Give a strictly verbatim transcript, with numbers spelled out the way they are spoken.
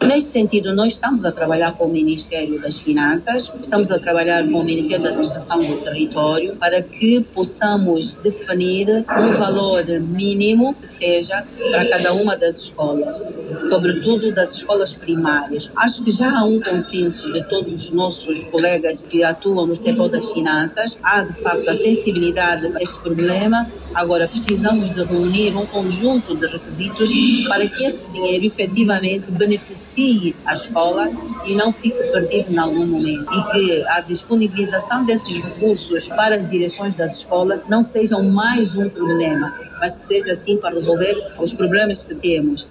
Neste sentido, nós estamos a trabalhar com o Ministério das Finanças, estamos a trabalhar com o Ministério da Administração do Território para que possamos definir um valor mínimo que seja para cada uma das escolas, sobretudo das escolas primárias. Acho que já há um consenso de todos os nossos colegas que atuam no setor das finanças, há de facto a sensibilidade a este problema. Agora precisamos de reunir um conjunto de requisitos para que este dinheiro efetivamente beneficie a escola e não fique perdido em algum momento, e que a disponibilização desses recursos para as direções das escolas não sejam mais um problema, mas que seja assim para resolver os problemas que temos.